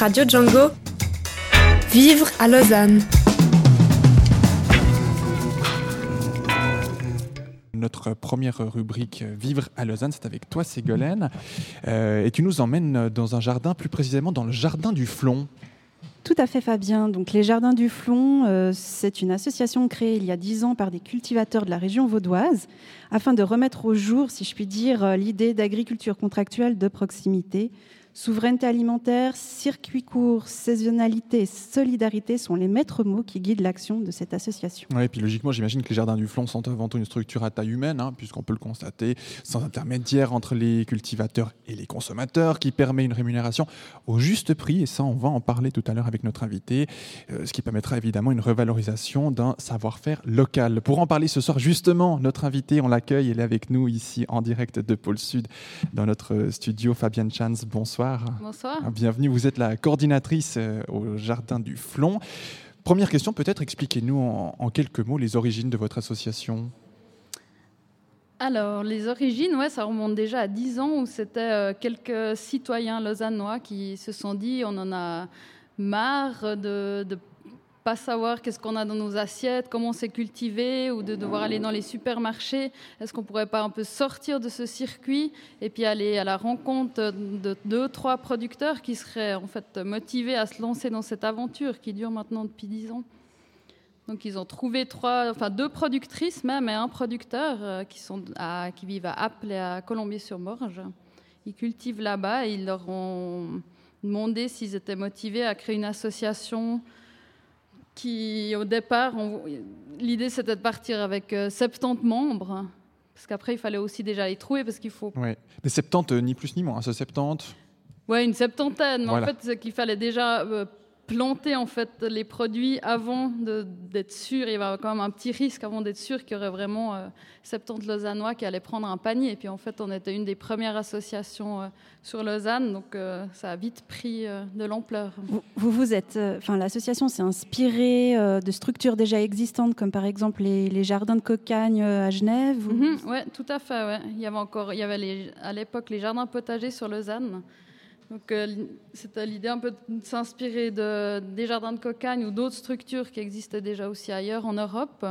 Radio Django. Vivre à Lausanne. Notre première rubrique Vivre à Lausanne, c'est avec toi Ségolène. Et tu nous emmènes dans un jardin, plus précisément dans le jardin du Flon. Tout à fait Fabien. Donc, les Jardins du Flon, c'est une association créée il y a 10 ans par des cultivateurs de la région vaudoise afin de remettre au jour, si je puis dire, l'idée d'agriculture contractuelle de proximité. Souveraineté alimentaire, circuit court, saisonnalité, solidarité sont les maîtres mots qui guident l'action de cette association. Oui, et puis logiquement, j'imagine que les Jardins du Flon sont avant tout une structure à taille humaine, puisqu'on peut le constater, sans intermédiaire entre les cultivateurs et les consommateurs, qui permet une rémunération au juste prix, et ça, on va en parler tout à l'heure avec notre invité, ce qui permettra évidemment une revalorisation d'un savoir-faire local. Pour en parler ce soir, justement, notre invité, on l'accueille, elle est avec nous ici en direct de Pôle Sud, dans notre studio. Fabienne Chans, bonsoir. Bonsoir. Bienvenue, vous êtes la coordinatrice au Jardin du Flon. Première question, peut-être expliquez-nous en quelques mots les origines de votre association. Alors, les origines, ça remonte déjà à 10 ans où c'était quelques citoyens lausannois qui se sont dit on en a marre de pas savoir qu'est-ce qu'on a dans nos assiettes, comment c'est cultivé, ou de devoir aller dans les supermarchés. Est-ce qu'on pourrait pas un peu sortir de ce circuit et puis aller à la rencontre de 2-3 producteurs qui seraient en fait motivés à se lancer dans cette aventure qui dure maintenant depuis 10 ans. Donc ils ont trouvé 2 productrices même et un producteur qui vivent à Apple et à Colombier-sur-Morge. Ils cultivent là-bas et ils leur ont demandé s'ils étaient motivés à créer une association qui, au départ, l'idée c'était de partir avec 70 membres, parce qu'après il fallait aussi déjà les trouver, parce qu'il faut... Oui, mais 70, ni plus ni moins, ce 70. Oui, une septantaine, mais voilà. En fait c'est qu'il fallait déjà planter en fait, les produits avant d'être sûr, il y avait quand même un petit risque avant d'être sûr qu'il y aurait vraiment 70 Lausannois qui allaient prendre un panier, et puis en fait on était une des premières associations sur Lausanne, donc ça a vite pris de l'ampleur. L'association s'est inspirée de structures déjà existantes, comme par exemple les jardins de Cocagne à Genève. Oui, tout à fait. Ouais. Il y avait à l'époque les jardins potagers sur Lausanne. Donc, c'était l'idée un peu de s'inspirer des jardins de Cocagne ou d'autres structures qui existaient déjà aussi ailleurs en Europe.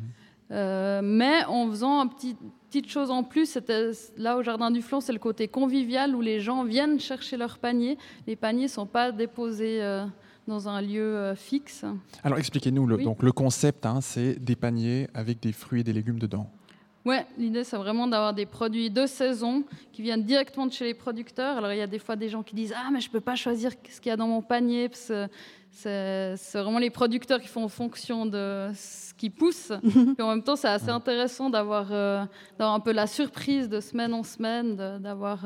Mais en faisant une petite chose en plus, c'était là au Jardin du Flon, c'est le côté convivial où les gens viennent chercher leurs paniers. Les paniers ne sont pas déposés dans un lieu fixe. Alors expliquez-nous, donc, le concept, c'est des paniers avec des fruits et des légumes dedans. Oui, l'idée, c'est vraiment d'avoir des produits de saison qui viennent directement de chez les producteurs. Alors, il y a des fois des gens qui disent « Ah, mais je ne peux pas choisir ce qu'il y a dans mon panier. » Parce que c'est vraiment les producteurs qui font en fonction de ce qui pousse. Et en même temps, c'est assez intéressant d'avoir un peu la surprise de semaine en semaine, d'avoir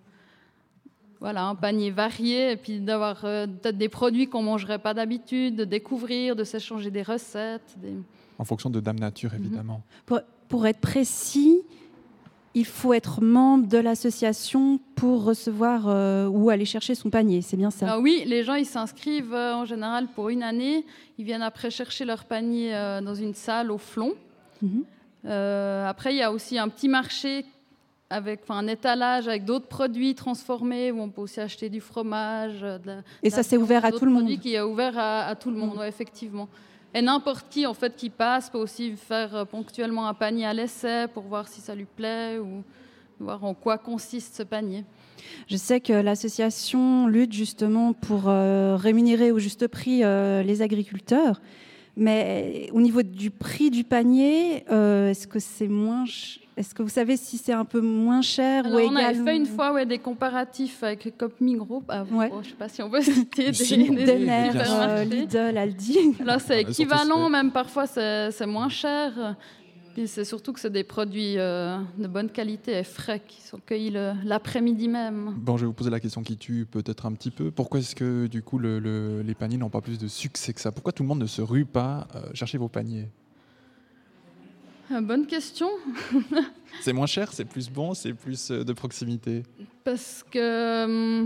un panier varié et puis d'avoir peut-être des produits qu'on ne mangerait pas d'habitude, de découvrir, de s'échanger des recettes. En fonction de Dame Nature, évidemment. Pour être précis, il faut être membre de l'association pour recevoir ou aller chercher son panier, c'est bien ça? Ah oui, les gens ils s'inscrivent en général pour une année. Ils viennent après chercher leur panier dans une salle au Flon. Après, il y a aussi un petit marché avec un étalage avec d'autres produits transformés où on peut aussi acheter du fromage. Et ça, c'est ouvert à tout le monde? Qui est ouvert à tout le monde, effectivement. Et n'importe qui en fait, qui passe peut aussi faire ponctuellement un panier à l'essai pour voir si ça lui plaît ou voir en quoi consiste ce panier. Je sais que l'association lutte justement pour rémunérer au juste prix les agriculteurs. Mais au niveau du prix du panier, est-ce que vous savez si c'est un peu moins cher? Alors, ou on égal avait fait une fois des comparatifs avec Coop Migros. Je ne sais pas si on peut citer des Denner, Lidl, Aldi. Alors c'est équivalent, même parfois c'est moins cher. Puis c'est surtout que c'est des produits de bonne qualité et frais qui sont cueillis l'après-midi même. Bon, je vais vous poser la question qui tue peut-être un petit peu. Pourquoi est-ce que du coup les paniers n'ont pas plus de succès que ça? Pourquoi tout le monde ne se rue pas chercher vos paniers? Bonne question. C'est moins cher, c'est plus bon, c'est plus de proximité? Parce que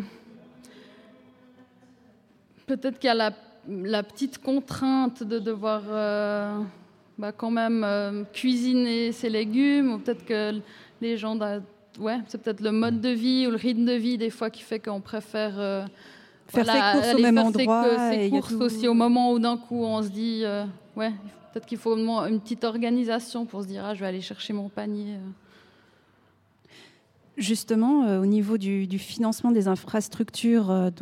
peut-être qu'il y a la petite contrainte de devoir quand même cuisiner ses légumes, ou peut-être que les gens... c'est peut-être le mode de vie ou le rythme de vie des fois qui fait qu'on préfère Faire ses courses au même endroit. Faire ses courses tout... aussi au moment où d'un coup on se dit, peut-être qu'il faut une petite organisation pour se dire, je vais aller chercher mon panier. Justement, au niveau du financement des infrastructures,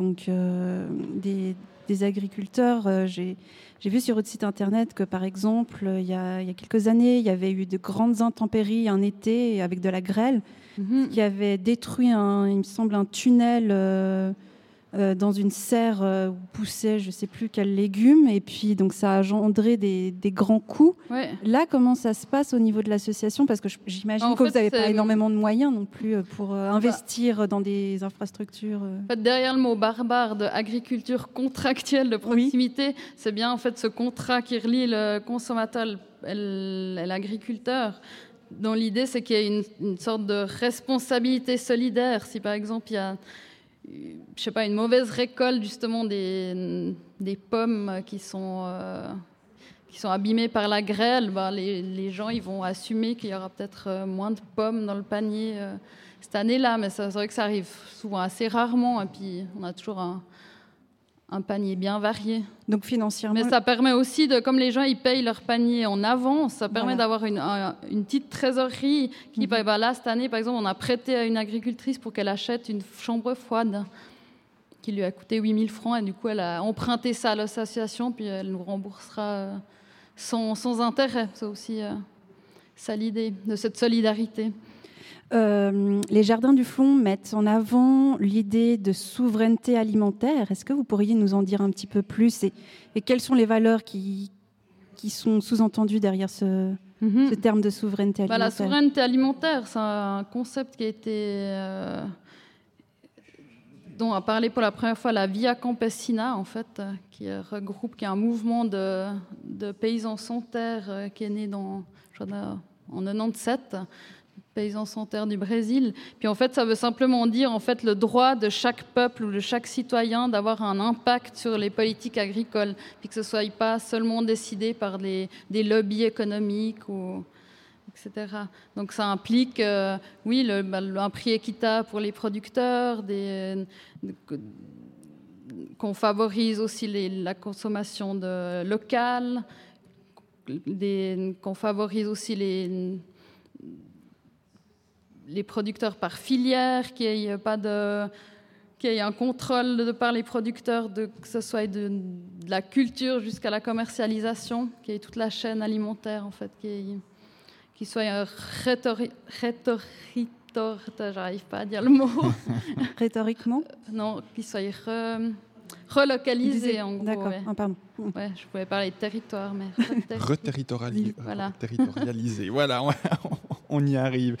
des agriculteurs, j'ai vu sur votre site internet que, par exemple, il y a quelques années, il y avait eu de grandes intempéries un été avec de la grêle qui avait détruit, il me semble, un tunnel dans une serre où poussaient je ne sais plus quel légume, et puis donc ça a engendré des grands coûts. Ouais. Là, comment ça se passe au niveau de l'association? Parce que j'imagine que vous n'avez pas énormément de moyens non plus pour investir dans des infrastructures. En fait, derrière le mot barbare de agriculture contractuelle de proximité, c'est bien en fait ce contrat qui relie le consommateur et l'agriculteur, dont l'idée c'est qu'il y ait une sorte de responsabilité solidaire. Si par exemple il y a une mauvaise récolte justement des pommes qui sont abîmées par la grêle, les gens ils vont assumer qu'il y aura peut-être moins de pommes dans le panier cette année-là, mais c'est vrai que ça arrive souvent assez rarement, et puis on a toujours un panier bien varié. Donc financièrement... Mais ça permet aussi, comme les gens ils payent leur panier en avance, ça permet d'avoir une petite trésorerie qui, là, cette année, par exemple, on a prêté à une agricultrice pour qu'elle achète une chambre froide qui lui a coûté 8 000 francs, et du coup, elle a emprunté ça à l'association, puis elle nous remboursera sans intérêt. C'est aussi ça l'idée de cette solidarité. Les Jardins du Flon mettent en avant l'idée de souveraineté alimentaire. Est-ce que vous pourriez nous en dire un petit peu plus, et quelles sont les valeurs qui sont sous-entendues derrière ce terme de souveraineté alimentaire? La souveraineté alimentaire, c'est un concept qui a été dont a parlé pour la première fois la Via Campesina, en fait, qui est un mouvement de paysans sans terre qui est né en 97. Paysans sans terre du Brésil. Puis en fait, ça veut simplement dire en fait le droit de chaque peuple ou de chaque citoyen d'avoir un impact sur les politiques agricoles, puis que ce soit pas seulement décidé par des lobbies économiques etc. Donc ça implique, un prix équitable pour les producteurs, qu'on favorise aussi la consommation locale, qu'on favorise aussi les producteurs par filière, qu'il n'y ait un contrôle par les producteurs, que ce soit de la culture jusqu'à la commercialisation, qu'il y ait toute la chaîne alimentaire, en fait, qui soit j'arrive pas à dire le mot. Rhétoriquement non, qui soit relocalisé, en gros. D'accord, ouais. Pardon. Ouais, je pouvais parler de territoire, mais... Reterritorialisé. Voilà. Voilà, on y arrive.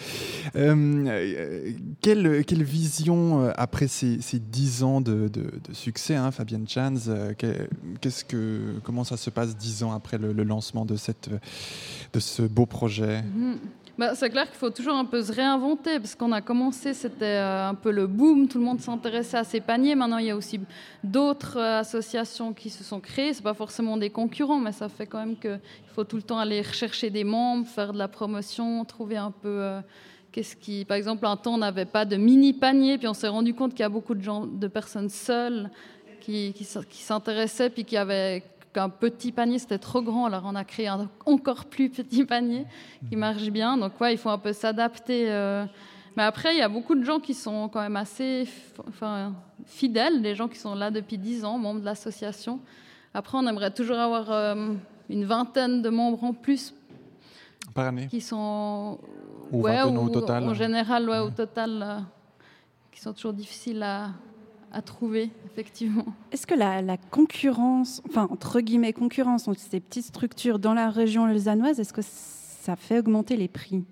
Quelle vision, après ces 10 ans de succès, Fabienne Chans, comment ça se passe 10 ans après le lancement de ce beau projet? C'est clair qu'il faut toujours un peu se réinventer, parce qu'on a commencé, c'était un peu le boom, tout le monde s'intéressait à ces paniers. Maintenant, il y a aussi d'autres associations qui se sont créées. Ce n'est pas forcément des concurrents, mais ça fait quand même qu'il faut tout le temps aller rechercher des membres, faire de la promotion, trouver un peu... Par exemple, un temps, on n'avait pas de mini-panier, puis on s'est rendu compte qu'il y a beaucoup de personnes seules qui s'intéressaient, puis qui avaient... qu'un petit panier, c'était trop grand. Alors, on a créé un encore plus petit panier qui marche bien. Donc, il faut un peu s'adapter. Mais après, il y a beaucoup de gens qui sont quand même assez fidèles, des gens qui sont là depuis 10 ans, membres de l'association. Après, on aimerait toujours avoir une vingtaine de membres en plus. Par année? Qui sont... Ou 21 au total? En général, au total, qui sont toujours difficiles à trouver, effectivement. Est-ce que la concurrence, entre guillemets concurrence, donc ces petites structures dans la région lausannoise, est-ce que ça fait augmenter les prix?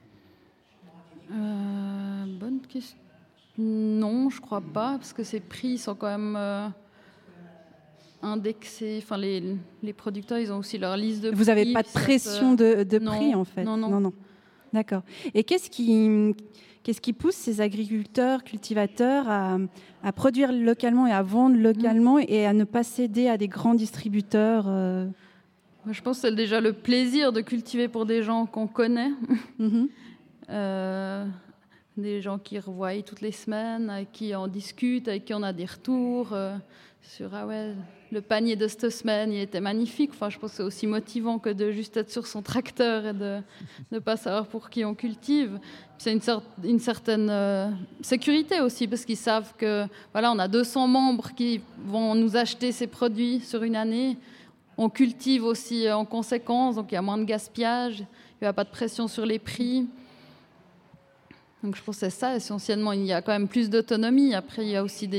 Bonne question. Non, je crois pas, parce que ces prix sont quand même indexés. Enfin, les producteurs, ils ont aussi leur liste de prix. Vous n'avez pas de pression de prix, en fait? Non. D'accord. Et qu'est-ce qui pousse ces agriculteurs, cultivateurs à produire localement et à vendre localement et à ne pas céder à des grands distributeurs Je pense que c'est déjà le plaisir de cultiver pour des gens qu'on connaît. des gens qui revoient toutes les semaines, avec qui on discute, avec qui on a des retours sur le panier de cette semaine, il était magnifique. Enfin, je pense que c'est aussi motivant que de juste être sur son tracteur et de ne pas savoir pour qui on cultive. Puis c'est une certaine sécurité aussi, parce qu'ils savent que on a 200 membres qui vont nous acheter ces produits sur une année. On cultive aussi en conséquence, donc il y a moins de gaspillage, il n'y a pas de pression sur les prix. Donc je pense que c'est ça, essentiellement. Il y a quand même plus d'autonomie. Après, il y a aussi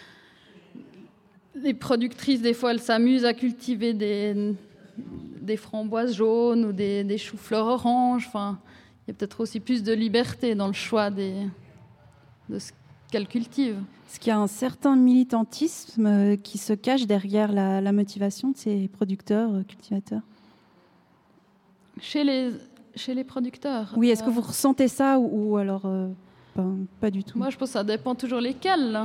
les productrices, des fois, elles s'amusent à cultiver des framboises jaunes ou des choux-fleurs oranges. Enfin, il y a peut-être aussi plus de liberté dans le choix de ce qu'elles cultivent. Est-ce qu'il y a un certain militantisme qui se cache derrière la motivation de ces producteurs, cultivateurs ? Chez les producteurs. Oui, est-ce que vous ressentez ça ou alors pas du tout ? Moi, je pense que ça dépend toujours lesquels.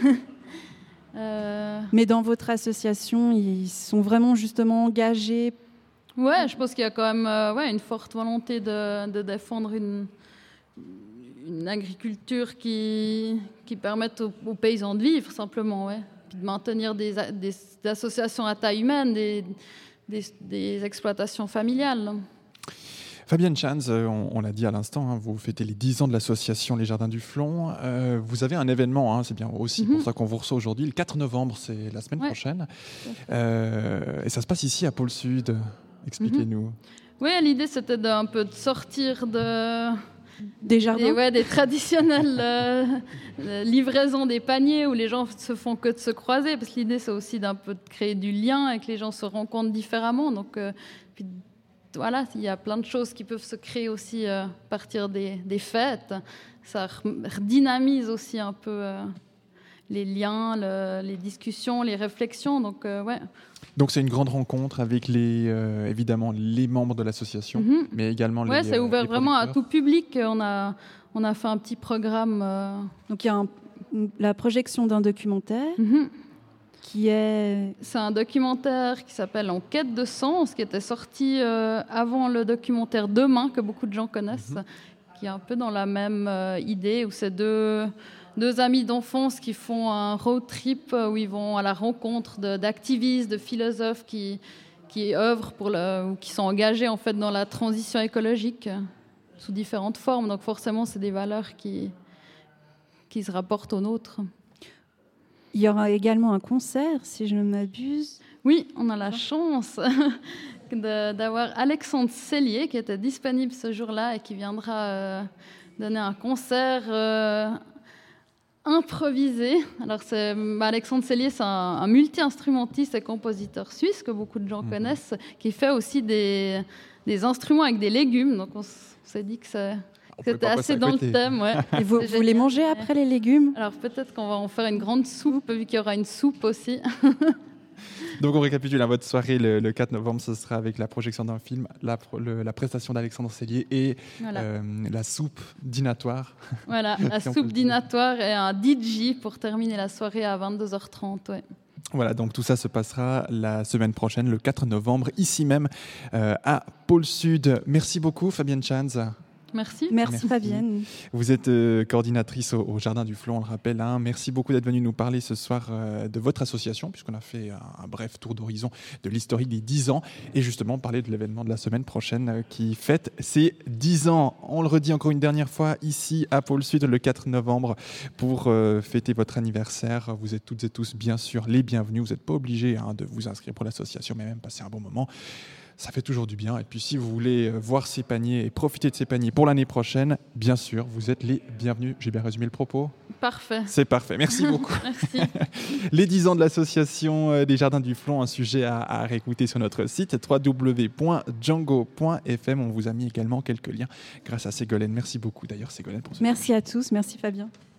Mais dans votre association, ils sont vraiment justement engagés ? Ouais, je pense qu'il y a quand même une forte volonté de défendre une agriculture qui permette aux paysans de vivre simplement, puis de maintenir des associations à taille humaine, des exploitations familiales. Fabienne Chans, on l'a dit à l'instant, vous fêtez les 10 ans de l'association Les Jardins du Flon. Vous avez un événement, c'est bien aussi pour ça qu'on vous reçoit aujourd'hui. Le 4 novembre, c'est la semaine prochaine. Et ça se passe ici à Pôle Sud. Expliquez-nous. Oui, l'idée c'était d'un peu de sortir des jardins, des traditionnelles livraisons des paniers où les gens se font que de se croiser. Parce que l'idée c'est aussi d'un peu de créer du lien et que les gens se rencontrent différemment. Donc, puis, il y a plein de choses qui peuvent se créer aussi à partir des fêtes. Ça redynamise aussi un peu les liens, les discussions, les réflexions. Donc c'est une grande rencontre avec évidemment les membres de l'association, mais également les c'est ouvert vraiment à tout public. On a fait un petit programme. Donc il y a la projection d'un documentaire. C'est un documentaire qui s'appelle En quête de sens, qui était sorti avant le documentaire Demain, que beaucoup de gens connaissent, qui est un peu dans la même idée, où c'est deux amis d'enfance qui font un road trip où ils vont à la rencontre d'activistes, de philosophes qui œuvrent ou qui sont engagés en fait dans la transition écologique sous différentes formes. Donc forcément, c'est des valeurs qui se rapportent aux nôtres. Il y aura également un concert, si je ne m'abuse. Oui, on a la chance d'avoir Alexandre Sellier qui était disponible ce jour-là et qui viendra donner un concert improvisé. Alors, Alexandre Sellier, c'est un multi-instrumentiste et compositeur suisse que beaucoup de gens connaissent, qui fait aussi des instruments avec des légumes. Donc, on s'est dit que c'était assez dans le thème. Et vous les mangez après les légumes ? Alors peut-être qu'on va en faire une grande soupe, vu qu'il y aura une soupe aussi. Donc on récapitule, votre soirée le 4 novembre, ce sera avec la projection d'un film, la prestation d'Alexandre Sellier et la soupe dînatoire. Voilà, la soupe dînatoire et un DJ pour terminer la soirée à 22h30. Voilà, donc tout ça se passera la semaine prochaine, le 4 novembre, ici même à Pôle Sud. Merci beaucoup Fabienne Chans. Merci Fabienne. Vous êtes coordinatrice au Jardin du Flon, on le rappelle. Merci beaucoup d'être venue nous parler ce soir de votre association, puisqu'on a fait un bref tour d'horizon de l'historique des 10 ans et justement parler de l'événement de la semaine prochaine qui fête ses 10 ans. On le redit encore une dernière fois ici à Pôle Sud le 4 novembre pour fêter votre anniversaire. Vous êtes toutes et tous bien sûr les bienvenus. Vous n'êtes pas obligés de vous inscrire pour l'association, mais même passer un bon moment. Ça fait toujours du bien. Et puis, si vous voulez voir ces paniers et profiter de ces paniers pour l'année prochaine, bien sûr, vous êtes les bienvenus. J'ai bien résumé le propos ? Parfait. C'est parfait. Merci beaucoup. Merci. Les 10 ans de l'association des Jardins du Flon, un sujet à réécouter sur notre site www.django.fm. On vous a mis également quelques liens grâce à Ségolène. Merci beaucoup d'ailleurs, Ségolène. Pour ce Merci à tous. Merci Fabien.